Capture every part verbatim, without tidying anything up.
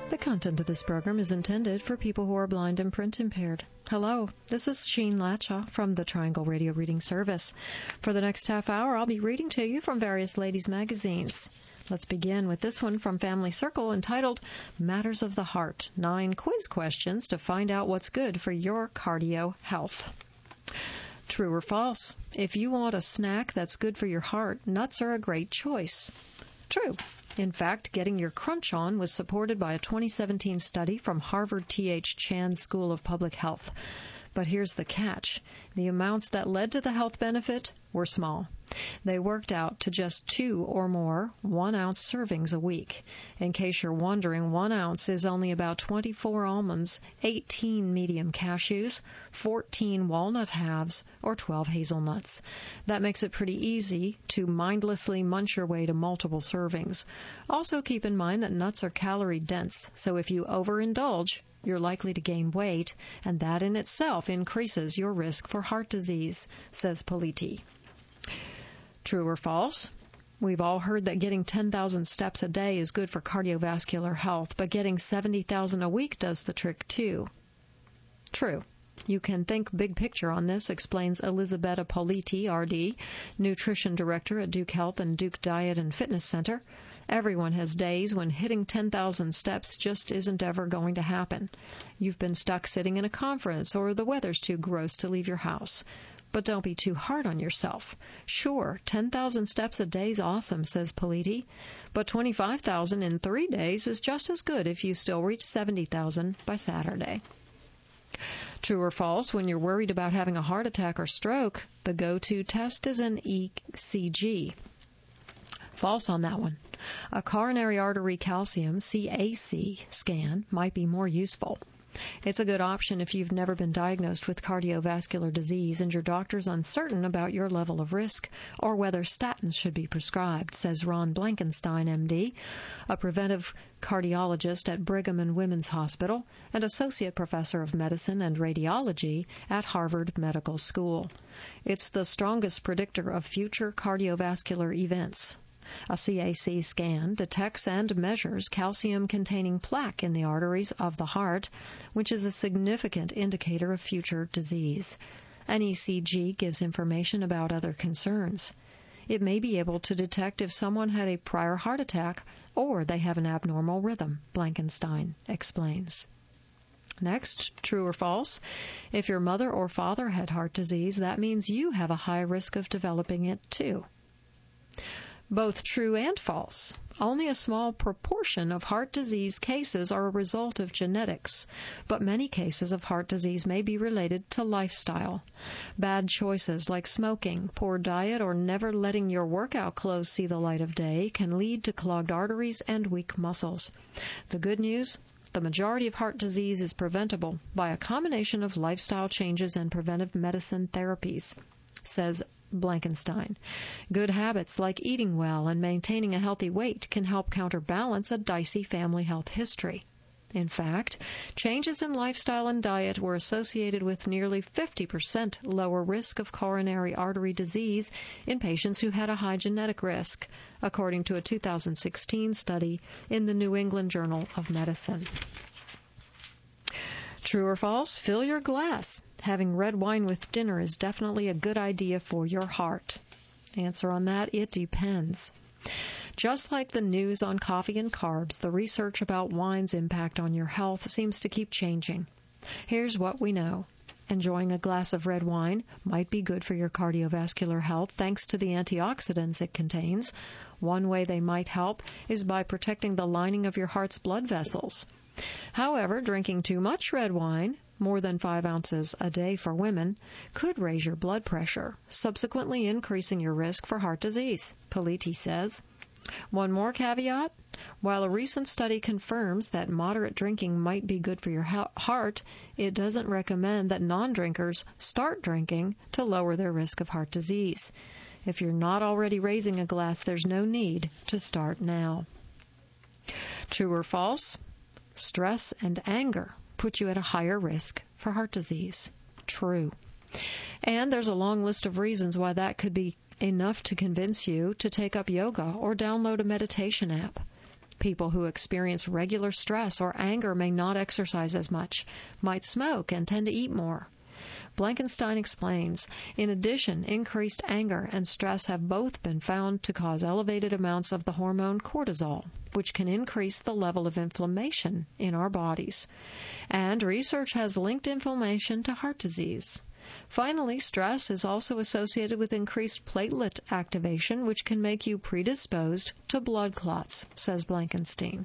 The content of this program is intended for people who are blind and print impaired. Hello, this is Sheen Latcha from the Triangle Radio Reading Service. For the next half hour, I'll be reading to you from various ladies' magazines. Let's begin with this one from Family Circle entitled Matters of the Heart, Nine Quiz Questions to Find Out What's Good for Your Cardio Health. True or false? If you want a snack that's good for your heart, nuts are a great choice. True. In fact, getting your crunch on was supported by a twenty seventeen study from Harvard T H Chan School of Public Health. But here's the catch. The amounts that led to the health benefit were small. They worked out to just two or more one-ounce servings a week. In case you're wondering, one ounce is only about twenty-four almonds, eighteen medium cashews, fourteen walnut halves, or twelve hazelnuts. That makes it pretty easy to mindlessly munch your way to multiple servings. Also keep in mind that nuts are calorie-dense, so if you overindulge, you're likely to gain weight, and that in itself increases your risk for heart disease, says Politi. True or false? We've all heard that getting ten thousand steps a day is good for cardiovascular health, but getting seventy thousand a week does the trick too. True. You can think big picture on this, explains Elisabetta Politi, R D, Nutrition Director at Duke Health and Duke Diet and Fitness Center. Everyone has days when hitting ten thousand steps just isn't ever going to happen. You've been stuck sitting in a conference, or the weather's too gross to leave your house. But don't be too hard on yourself. Sure, ten thousand steps a day is awesome, says Politi, but twenty-five thousand in three days is just as good if you still reach seventy thousand by Saturday. True or false, when you're worried about having a heart attack or stroke, the go-to test is an E C G. False on that one. A coronary artery calcium, C A C, scan might be more useful. It's a good option if you've never been diagnosed with cardiovascular disease and your doctor's uncertain about your level of risk or whether statins should be prescribed, says Ron Blankenstein, M D, a preventive cardiologist at Brigham and Women's Hospital and associate professor of medicine and radiology at Harvard Medical School. It's the strongest predictor of future cardiovascular events. A C A C scan detects and measures calcium-containing plaque in the arteries of the heart, which is a significant indicator of future disease. An E C G gives information about other concerns. It may be able to detect if someone had a prior heart attack or they have an abnormal rhythm, Blankenstein explains. Next, true or false? If your mother or father had heart disease, that means you have a high risk of developing it too. Both true and false. Only a small proportion of heart disease cases are a result of genetics, but many cases of heart disease may be related to lifestyle. Bad choices like smoking, poor diet, or never letting your workout clothes see the light of day can lead to clogged arteries and weak muscles. The good news? The majority of heart disease is preventable by a combination of lifestyle changes and preventive medicine therapies, says Blankenstein. Good habits like eating well and maintaining a healthy weight can help counterbalance a dicey family health history. In fact, changes in lifestyle and diet were associated with nearly fifty percent lower risk of coronary artery disease in patients who had a high genetic risk, according to a two thousand sixteen study in the New England Journal of Medicine. True or false? Fill your glass. Having red wine with dinner is definitely a good idea for your heart. Answer on that, it depends. Just like the news on coffee and carbs, the research about wine's impact on your health seems to keep changing. Here's what we know. Enjoying a glass of red wine might be good for your cardiovascular health thanks to the antioxidants it contains. One way they might help is by protecting the lining of your heart's blood vessels. However, drinking too much red wine, more than five ounces a day for women, could raise your blood pressure, subsequently increasing your risk for heart disease, Politi says. One more caveat. While a recent study confirms that moderate drinking might be good for your heart, it doesn't recommend that non-drinkers start drinking to lower their risk of heart disease. If you're not already raising a glass, there's no need to start now. True or false? Stress and anger put you at a higher risk for heart disease. True. And there's a long list of reasons why that could be enough to convince you to take up yoga or download a meditation app. People who experience regular stress or anger may not exercise as much, might smoke, and tend to eat more. Blankenstein explains, in addition, increased anger and stress have both been found to cause elevated amounts of the hormone cortisol, which can increase the level of inflammation in our bodies. And research has linked inflammation to heart disease. Finally, stress is also associated with increased platelet activation, which can make you predisposed to blood clots, says Blankenstein.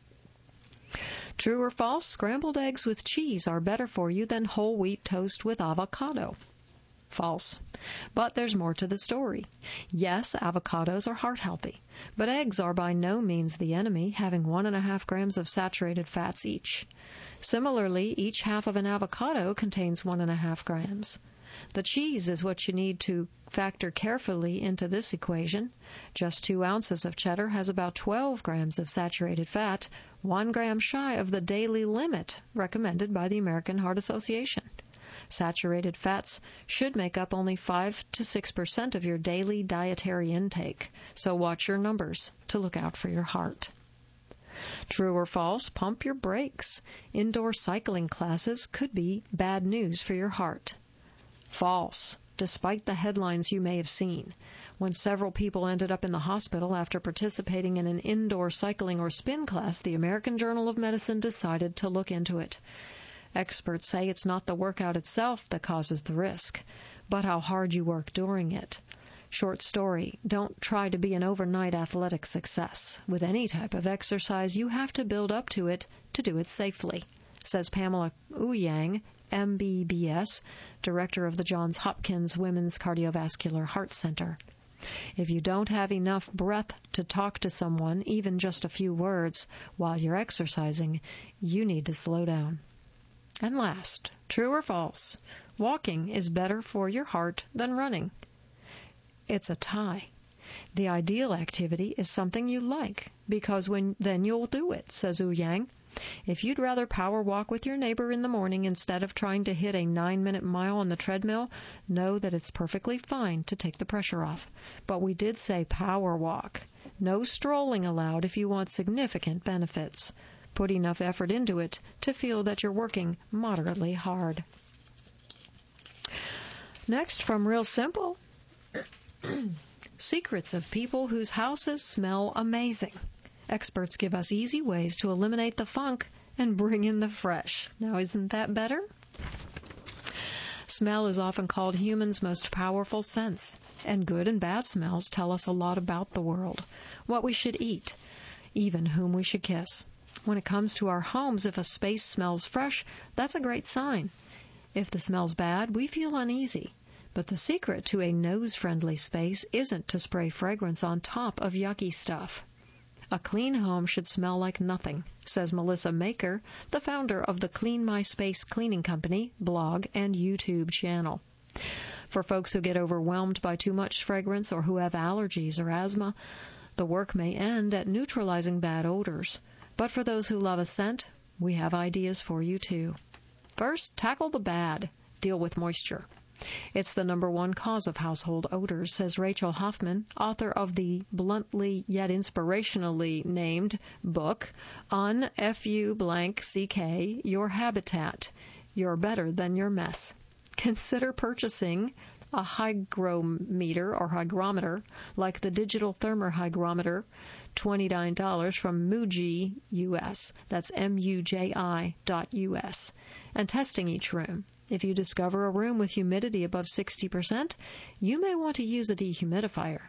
True or false, scrambled eggs with cheese are better for you than whole wheat toast with avocado. False. But there's more to the story. Yes, avocados are heart healthy, but eggs are by no means the enemy, having one and a half grams of saturated fats each. Similarly, each half of an avocado contains one and a half grams. The cheese is what you need to factor carefully into this equation. Just two ounces of cheddar has about twelve grams of saturated fat, one gram shy of the daily limit recommended by the American Heart Association. Saturated fats should make up only five to six percent of your daily dietary intake, so watch your numbers to look out for your heart. True or false, pump your brakes. Indoor cycling classes could be bad news for your heart. False, despite the headlines you may have seen. When several people ended up in the hospital after participating in an indoor cycling or spin class, the American Journal of Medicine decided to look into it. Experts say it's not the workout itself that causes the risk, but how hard you work during it. Short story, don't try to be an overnight athletic success. With any type of exercise, you have to build up to it to do it safely, says Pamela Ouyang, M B B S, director of the Johns Hopkins Women's Cardiovascular Heart Center. If you don't have enough breath to talk to someone, even just a few words, while you're exercising, you need to slow down. And last, true or false, walking is better for your heart than running. It's a tie. The ideal activity is something you like, because when then you'll do it, says Ouyang. If you'd rather power walk with your neighbor in the morning instead of trying to hit a nine-minute mile on the treadmill, know that it's perfectly fine to take the pressure off. But we did say power walk. No strolling allowed if you want significant benefits. Put enough effort into it to feel that you're working moderately hard. Next, from Real Simple, secrets of people whose houses smell amazing. Experts give us easy ways to eliminate the funk and bring in the fresh. Now, isn't that better? Smell is often called humans' most powerful sense, and good and bad smells tell us a lot about the world, what we should eat, even whom we should kiss. When it comes to our homes, if a space smells fresh, that's a great sign. If the smell's bad, we feel uneasy. But the secret to a nose-friendly space isn't to spray fragrance on top of yucky stuff. A clean home should smell like nothing, says Melissa Maker, the founder of the Clean My Space Cleaning Company blog and YouTube channel. For folks who get overwhelmed by too much fragrance or who have allergies or asthma, the work may end at neutralizing bad odors. But for those who love a scent, we have ideas for you too. First, tackle the bad. Deal with moisture. It's the number one cause of household odors, says Rachel Hoffman, author of the bluntly yet inspirationally named book, On F U blank C K, Your Habitat. You're better than your mess. Consider purchasing a hygrometer or hygrometer, like the digital thermohygrometer, twenty-nine dollars from Muji U S. That's M U J I dot U S. And testing each room. If you discover a room with humidity above sixty percent, you may want to use a dehumidifier.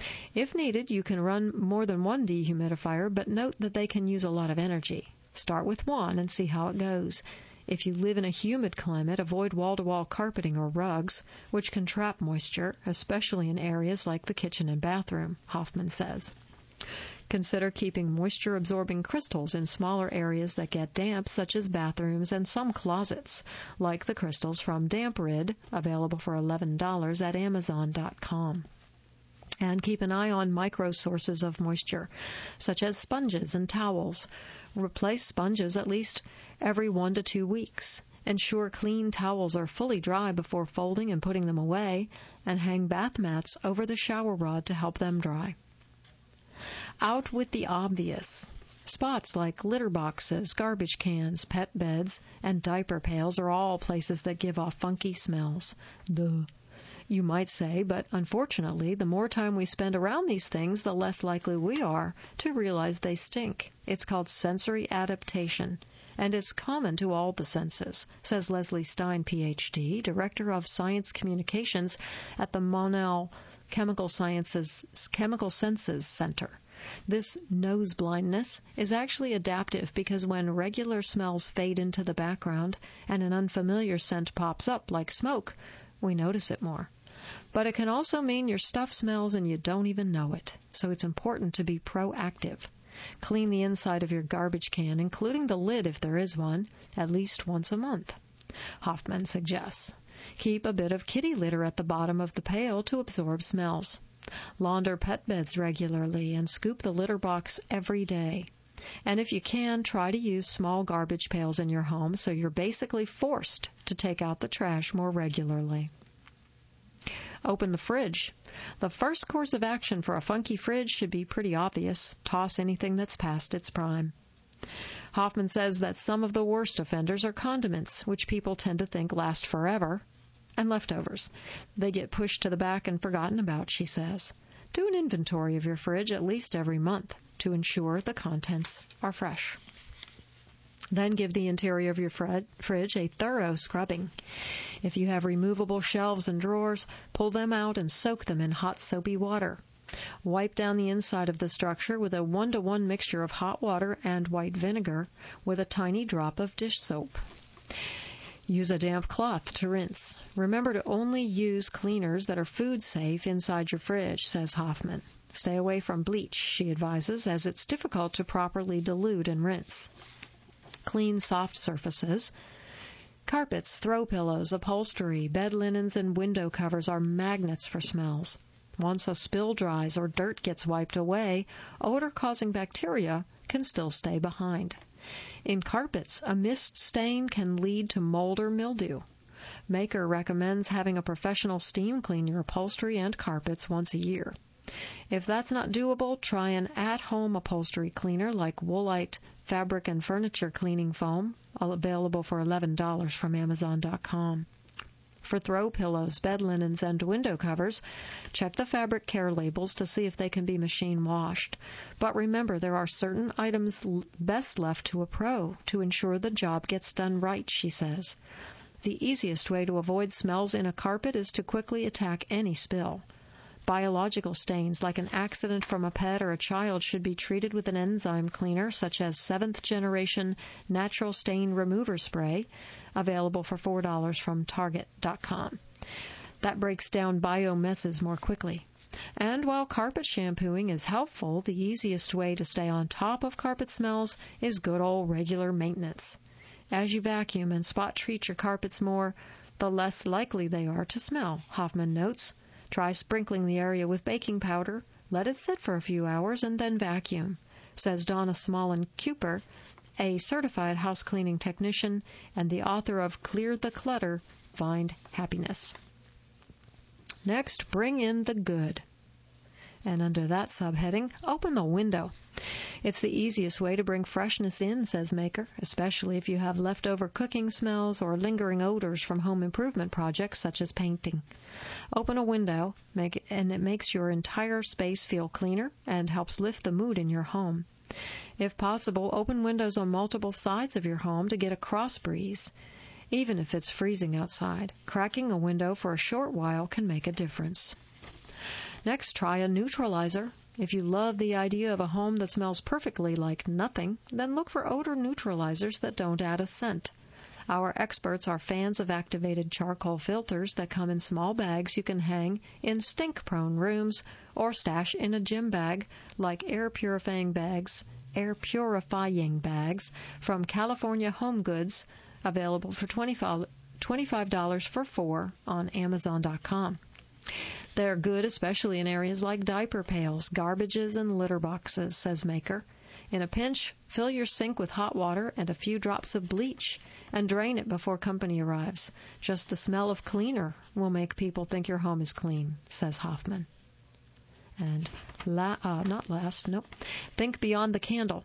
If needed, you can run more than one dehumidifier, but note that they can use a lot of energy. Start with one and see how it goes. If you live in a humid climate, avoid wall-to-wall carpeting or rugs, which can trap moisture, especially in areas like the kitchen and bathroom, Hoffman says. Consider keeping moisture-absorbing crystals in smaller areas that get damp, such as bathrooms and some closets, like the crystals from DampRid, available for eleven dollars at amazon dot com. And keep an eye on micro sources of moisture, such as sponges and towels. Replace sponges at least every one to two weeks. Ensure clean towels are fully dry before folding and putting them away, and hang bath mats over the shower rod to help them dry. Out with the obvious. Spots like litter boxes, garbage cans, pet beds, and diaper pails are all places that give off funky smells. Duh. You might say, but unfortunately, the more time we spend around these things, the less likely we are to realize they stink. It's called sensory adaptation, and it's common to all the senses, says Leslie Stein, P H D, Director of Science Communications at the Monell Chemical Sciences Chemical Senses Center. This nose blindness is actually adaptive because when regular smells fade into the background and an unfamiliar scent pops up like smoke, we notice it more. But it can also mean your stuff smells and you don't even know it. So it's important to be proactive. Clean the inside of your garbage can, including the lid if there is one, at least once a month. Hoffman suggests. Keep a bit of kitty litter at the bottom of the pail to absorb smells. Launder pet beds regularly and scoop the litter box every day. And if you can, try to use small garbage pails in your home so you're basically forced to take out the trash more regularly. Open the fridge. The first course of action for a funky fridge should be pretty obvious. Toss anything that's past its prime. Hoffman says that some of the worst offenders are condiments, which people tend to think last forever, and leftovers. They get pushed to the back and forgotten about, she says. Do an inventory of your fridge at least every month to ensure the contents are fresh. Then give the interior of your fridge a thorough scrubbing. If you have removable shelves and drawers, pull them out and soak them in hot soapy water. Wipe down the inside of the structure with a one-to-one mixture of hot water and white vinegar with a tiny drop of dish soap. Use a damp cloth to rinse. Remember to only use cleaners that are food safe inside your fridge, says Hoffman. Stay away from bleach, she advises, as it's difficult to properly dilute and rinse. Clean soft surfaces. Carpets, throw pillows, upholstery, bed linens, and window covers are magnets for smells. Once a spill dries or dirt gets wiped away, odor-causing bacteria can still stay behind. In carpets, a mist stain can lead to mold or mildew. Maker recommends having a professional steam clean your upholstery and carpets once a year. If that's not doable, try an at-home upholstery cleaner like Woolite fabric and furniture cleaning foam, available for eleven dollars from Amazon dot com. For throw pillows, bed linens, and window covers, check the fabric care labels to see if they can be machine washed. But remember, there are certain items best left to a pro to ensure the job gets done right, she says. The easiest way to avoid smells in a carpet is to quickly attack any spill. Biological stains, like an accident from a pet or a child, should be treated with an enzyme cleaner, such as seventh generation Natural Stain Remover Spray, available for four dollars from Target dot com. That breaks down bio messes more quickly. And while carpet shampooing is helpful, the easiest way to stay on top of carpet smells is good old regular maintenance. As you vacuum and spot treat your carpets more, the less likely they are to smell, Hoffman notes. Try sprinkling the area with baking powder, let it sit for a few hours, and then vacuum, says Donna Smallin Cooper, a certified house cleaning technician and the author of Clear the Clutter, Find Happiness. Next, bring in the good. And under that subheading, open the window. It's the easiest way to bring freshness in, says Maker, especially if you have leftover cooking smells or lingering odors from home improvement projects such as painting. Open a window, make, and it makes your entire space feel cleaner and helps lift the mood in your home. If possible, open windows on multiple sides of your home to get a cross breeze. Even if it's freezing outside, cracking a window for a short while can make a difference. Next, try a neutralizer. If you love the idea of a home that smells perfectly like nothing, then look for odor neutralizers that don't add a scent. Our experts are fans of activated charcoal filters that come in small bags you can hang in stink-prone rooms or stash in a gym bag like air purifying bags, air purifying bags from California Home Goods, available for twenty-five dollars for four on Amazon dot com. They're good especially in areas like diaper pails, garbages, and litter boxes, says Maker. In a pinch, fill your sink with hot water and a few drops of bleach and drain it before company arrives. Just the smell of cleaner will make people think your home is clean, says Hoffman. And la- uh, not last, nope. Think beyond the candle.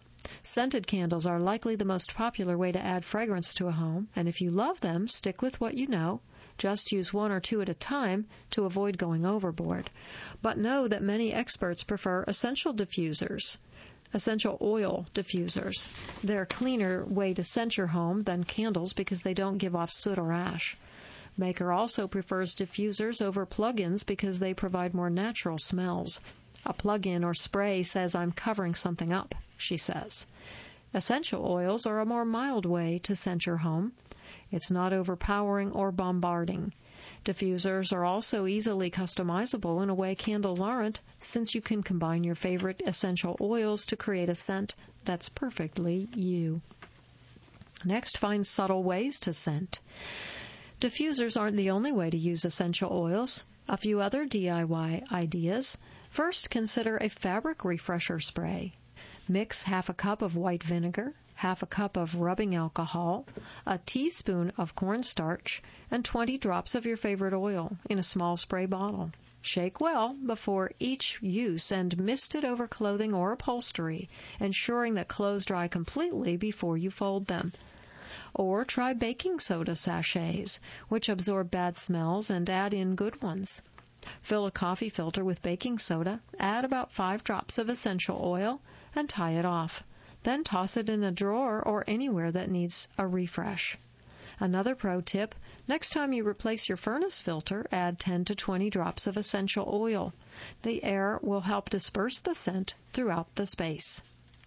Scented candles are likely the most popular way to add fragrance to a home, and if you love them, stick with what you know. Just use one or two at a time to avoid going overboard. But know that many experts prefer essential diffusers, essential oil diffusers. They're a cleaner way to scent your home than candles because they don't give off soot or ash. Maker also prefers diffusers over plug-ins because they provide more natural smells. A plug-in or spray says, "I'm covering something up," she says. Essential oils are a more mild way to scent your home. It's not overpowering or bombarding. Diffusers are also easily customizable in a way candles aren't, since you can combine your favorite essential oils to create a scent that's perfectly you. Next, find subtle ways to scent. Diffusers aren't the only way to use essential oils. A few other D I Y ideas. First, consider a fabric refresher spray. Mix half a cup of white vinegar, half a cup of rubbing alcohol, a teaspoon of cornstarch, and twenty drops of your favorite oil in a small spray bottle. Shake well before each use and mist it over clothing or upholstery, ensuring that clothes dry completely before you fold them. Or try baking soda sachets, which absorb bad smells and add in good ones. Fill a coffee filter with baking soda, add about five drops of essential oil, and tie it off. Then toss it in a drawer or anywhere that needs a refresh. Another pro tip, next time you replace your furnace filter, add ten to twenty drops of essential oil. The air will help disperse the scent throughout the space.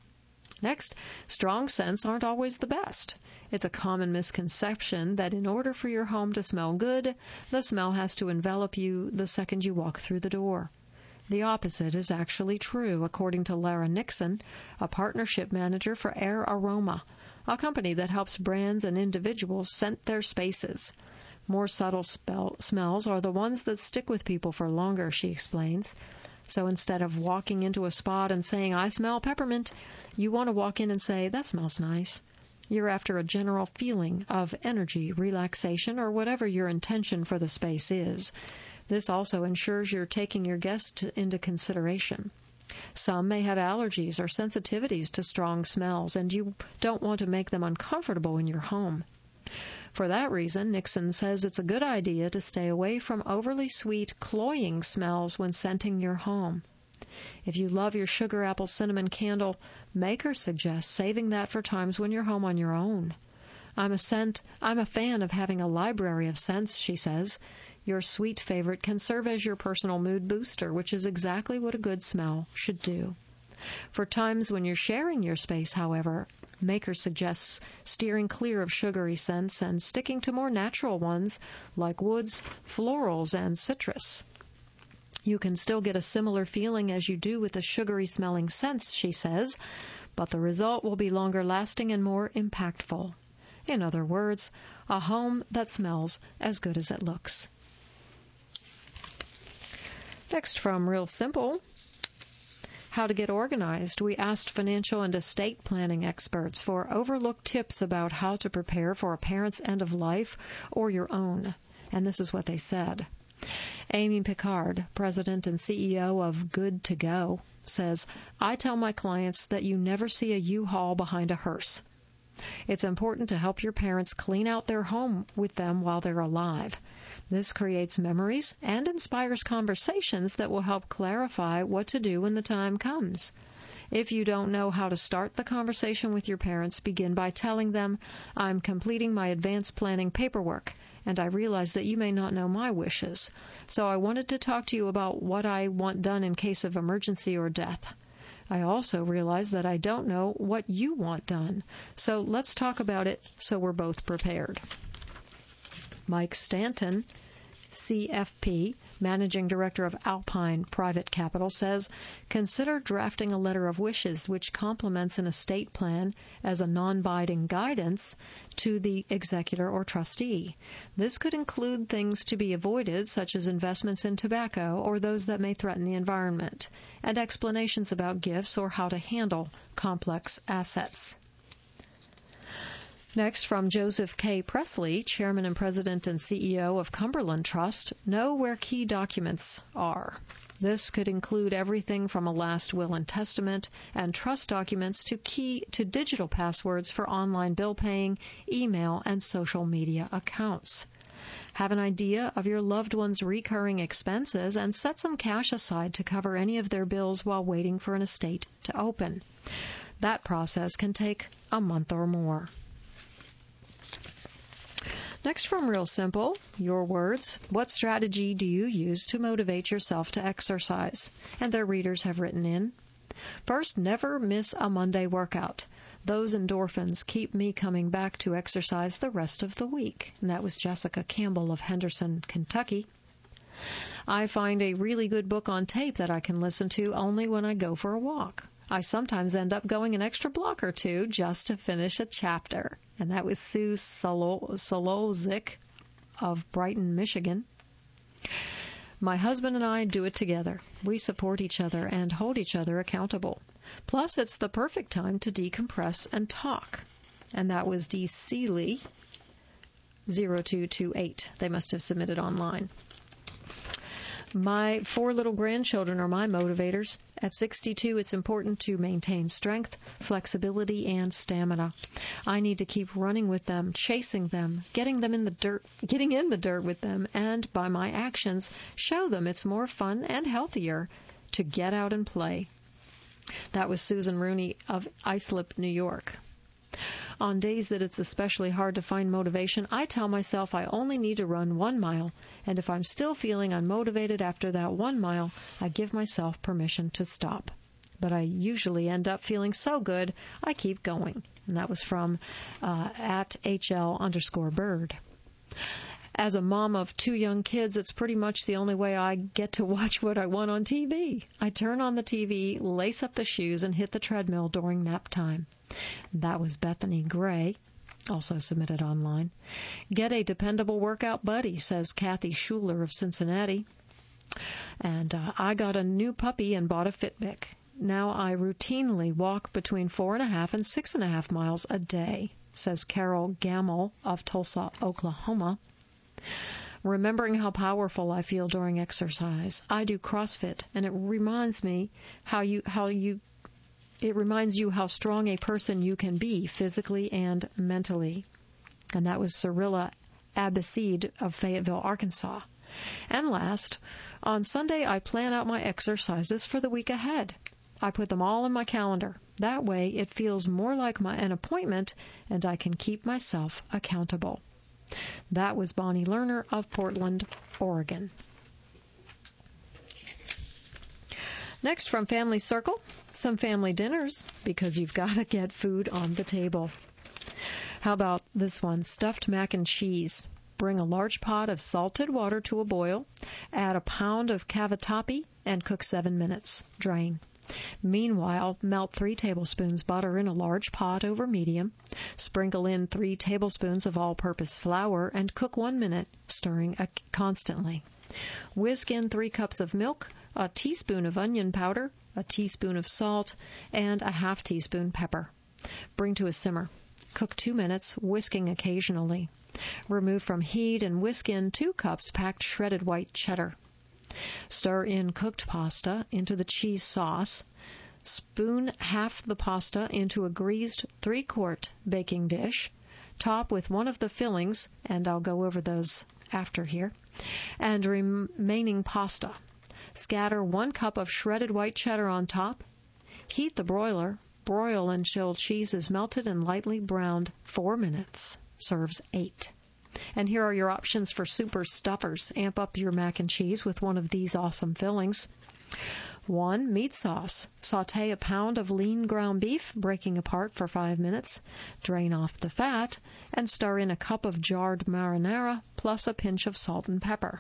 Next, strong scents aren't always the best. It's a common misconception that in order for your home to smell good, the smell has to envelop you the second you walk through the door. The opposite is actually true, according to Lara Nixon, a partnership manager for Air Aroma, a company that helps brands and individuals scent their spaces. More subtle spell, smells are the ones that stick with people for longer, she explains. So instead of walking into a spot and saying, "I smell peppermint," you want to walk in and say, "That smells nice." You're after a general feeling of energy, relaxation, or whatever your intention for the space is. This also ensures you're taking your guests into consideration. Some may have allergies or sensitivities to strong smells, and you don't want to make them uncomfortable in your home. For that reason, Nixon says it's a good idea to stay away from overly sweet, cloying smells when scenting your home. If you love your sugar apple cinnamon candle, Maker suggests saving that for times when you're home on your own. I'm a scent, I'm a fan of having a library of scents, she says. Your sweet favorite can serve as your personal mood booster, which is exactly what a good smell should do. For times when you're sharing your space, however, Maker suggests steering clear of sugary scents and sticking to more natural ones like woods, florals, and citrus. You can still get a similar feeling as you do with the sugary-smelling scents, she says, but the result will be longer lasting and more impactful. In other words, a home that smells as good as it looks. Next, from Real Simple, how to get organized. We asked financial and estate planning experts for overlooked tips about how to prepare for a parent's end of life or your own. And this is what they said. Amy Picard, president and C E O of Good to Go, says, "I tell my clients that you never see a U-Haul behind a hearse. It's important to help your parents clean out their home with them while they're alive. This creates memories and inspires conversations that will help clarify what to do when the time comes. If you don't know how to start the conversation with your parents, begin by telling them, 'I'm completing my advanced planning paperwork, and I realize that you may not know my wishes. So I wanted to talk to you about what I want done in case of emergency or death. I also realize that I don't know what you want done. So let's talk about it so we're both prepared.'" Mike Stanton, C F P, Managing Director of Alpine Private Capital, says, "Consider drafting a letter of wishes which complements an estate plan as a non-binding guidance to the executor or trustee. This could include things to be avoided, such as investments in tobacco or those that may threaten the environment, and explanations about gifts or how to handle complex assets." Next, from Joseph K. Presley, Chairman and President and C E O of Cumberland Trust, know where key documents are. This could include everything from a last will and testament and trust documents to key to digital passwords for online bill paying, email, and social media accounts. Have an idea of your loved one's recurring expenses and set some cash aside to cover any of their bills while waiting for an estate to open. That process can take a month or more. Next from Real Simple, your words. What strategy do you use to motivate yourself to exercise? And their readers have written in. First, never miss a Monday workout. Those endorphins keep me coming back to exercise the rest of the week. And that was Jessica Campbell of Henderson, Kentucky. I find a really good book on tape that I can listen to only when I go for a walk. I sometimes end up going an extra block or two just to finish a chapter. And that was Sue Solozik of Brighton, Michigan. My husband and I do it together. We support each other and hold each other accountable. Plus, it's the perfect time to decompress and talk. And that was D. Seeley, zero two two eight. They must have submitted online. My four little grandchildren are my motivators. At sixty-two, it's important to maintain strength, flexibility, and stamina. I need to keep running with them, chasing them, getting them in the dirt, getting in the dirt with them, and by my actions, show them it's more fun and healthier to get out and play. That was Susan Rooney of Islip, New York. On days that it's especially hard to find motivation, I tell myself I only need to run one mile, and if I'm still feeling unmotivated after that one mile, I give myself permission to stop. But I usually end up feeling so good, I keep going. And that was from uh, at HL underscore bird. As a mom of two young kids, it's pretty much the only way I get to watch what I want on T V. I turn on the T V, lace up the shoes, and hit the treadmill during nap time. That was Bethany Gray, also submitted online. Get a dependable workout buddy, says Kathy Schuler of Cincinnati. And uh, I got a new puppy and bought a Fitbit. Now I routinely walk between four and a half and six and a half miles a day, says Carol Gamble of Tulsa, Oklahoma. Remembering how powerful I feel during exercise. I do CrossFit, and it reminds me how you how you it reminds you how strong a person you can be physically and mentally. And that was Cyrilla Abbasid of Fayetteville, Arkansas. And last, on Sunday I plan out my exercises for the week ahead. I put them all in my calendar. That way it feels more like my, an appointment, and I can keep myself accountable. That was Bonnie Lerner of Portland, Oregon. Next from Family Circle, some family dinners, because you've got to get food on the table. How about this one, stuffed mac and cheese? Bring a large pot of salted water to a boil, add a pound of cavatappi, and cook seven minutes. Drain. Meanwhile, melt three tablespoons butter in a large pot over medium. Sprinkle in three tablespoons of all-purpose flour and cook one minute, stirring constantly. Whisk in three cups of milk, a teaspoon of onion powder, a teaspoon of salt, and a half teaspoon pepper. Bring to a simmer. Cook two minutes, whisking occasionally. Remove from heat and whisk in two cups packed shredded white cheddar. Stir in cooked pasta into the cheese sauce. Spoon half the pasta into a greased three-quart baking dish. Top with one of the fillings, and I'll go over those after here, and remaining pasta. Scatter one cup of shredded white cheddar on top. Heat the broiler. Broil until cheese is melted and lightly browned four minutes. Serves eight. And here are your options for super stuffers. Amp up your mac and cheese with one of these awesome fillings. One, meat sauce. Saute a pound of lean ground beef, breaking apart for five minutes. Drain off the fat and stir in a cup of jarred marinara plus a pinch of salt and pepper.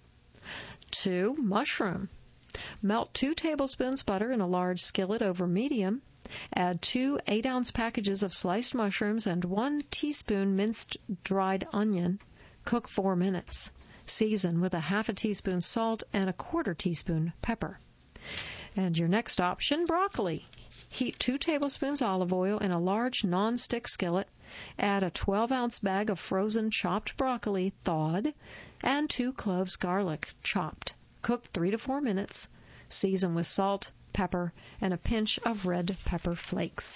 Two, mushroom. Melt two tablespoons butter in a large skillet over medium. Add two eight-ounce packages of sliced mushrooms and one teaspoon minced dried onion. Cook four minutes. Season with a half a teaspoon salt and a quarter teaspoon pepper. And your next option, broccoli. Heat two tablespoons olive oil in a large non-stick skillet. Add a twelve-ounce bag of frozen chopped broccoli, thawed, and two cloves garlic, chopped. Cook three to four minutes. Season with salt, pepper, and a pinch of red pepper flakes.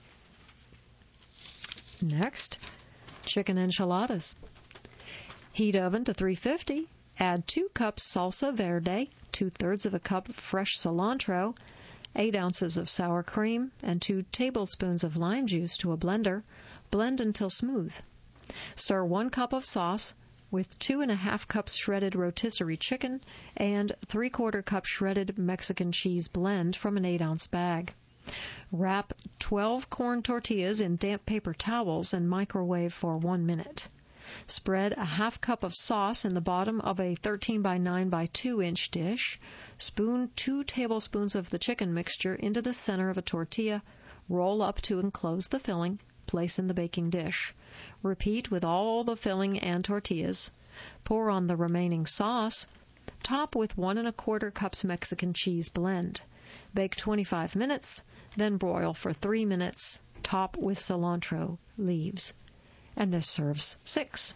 Next, chicken enchiladas. Heat oven to three fifty. Add two cups salsa verde, two-thirds of a cup fresh cilantro, eight ounces of sour cream, and two tablespoons of lime juice to a blender. Blend until smooth. Stir one cup of sauce with two and a half cups shredded rotisserie chicken and three-quarter cup shredded Mexican cheese blend from an eight-ounce bag. Wrap twelve corn tortillas in damp paper towels and microwave for one minute. Spread a half cup of sauce in the bottom of a thirteen by nine by two inch dish. Spoon two tablespoons of the chicken mixture into the center of a tortilla. Roll up to enclose the filling. Place in the baking dish. Repeat with all the filling and tortillas. Pour on the remaining sauce. Top with one and a quarter cups Mexican cheese blend. Bake twenty-five minutes, then broil for three minutes. Top with cilantro leaves. And this serves six.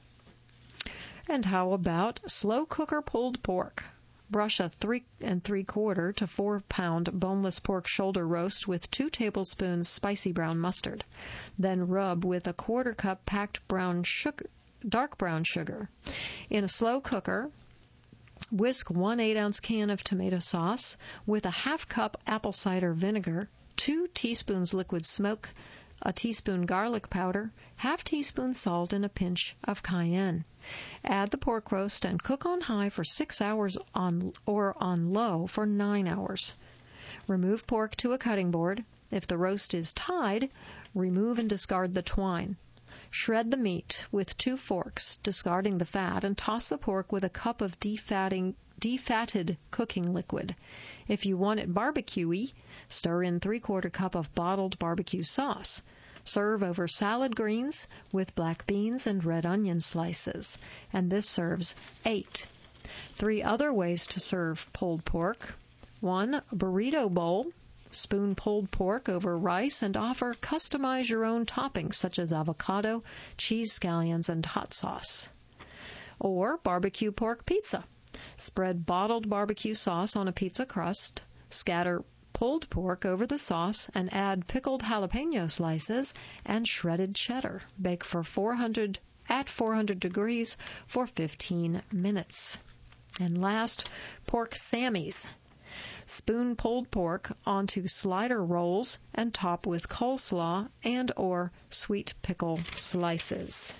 And how about slow cooker pulled pork? Brush a three and three quarter to four pound boneless pork shoulder roast with two tablespoons spicy brown mustard. Then rub with a quarter cup packed brown sugar, dark brown sugar. In a slow cooker, whisk one eight ounce can of tomato sauce with a half cup apple cider vinegar, two teaspoons liquid smoke, a teaspoon garlic powder, half teaspoon salt, and a pinch of cayenne. Add the pork roast and cook on high for six hours on or on low for nine hours. Remove pork to a cutting board. If the roast is tied, remove and discard the twine. Shred the meat with two forks, discarding the fat, and toss the pork with a cup of defatting, defatted cooking liquid. If you want it barbecue-y, stir in three-quarter cup of bottled barbecue sauce. Serve over salad greens with black beans and red onion slices. And this serves eight. Three other ways to serve pulled pork. One, burrito bowl. Spoon pulled pork over rice and offer customize your own toppings such as avocado, cheese scallions, and hot sauce. Or barbecue pork pizza. Spread bottled barbecue sauce on a pizza crust, scatter pulled pork over the sauce, and add pickled jalapeno slices and shredded cheddar. Bake for four hundred at four hundred degrees for fifteen minutes. And last, pork sammies. Spoon pulled pork onto slider rolls and top with coleslaw and or sweet pickle slices.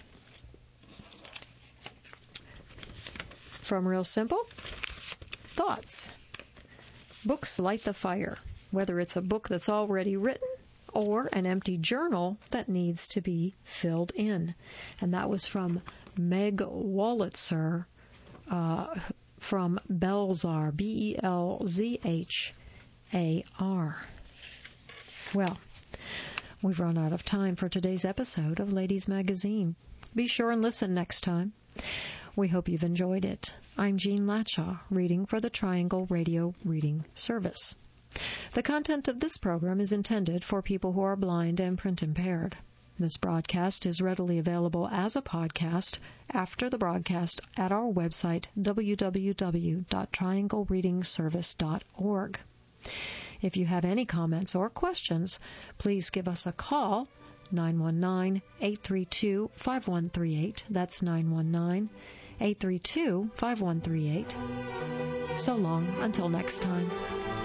From Real Simple, thoughts. Books light the fire, whether it's a book that's already written or an empty journal that needs to be filled in. And that was from Meg Wolitzer, uh, from Belzar, B E L Z H A R. Well, we've run out of time for today's episode of Ladies Magazine. Be sure and listen next time. We hope you've enjoyed it. I'm Jean Latshaw, reading for the Triangle Radio Reading Service. The content of this program is intended for people who are blind and print impaired. This broadcast is readily available as a podcast after the broadcast at our website, w w w dot triangle reading service dot org. If you have any comments or questions, please give us a call, nine one nine, eight three two, five one three eight. That's nine one nine, eight three two, five one three eight. So long until next time.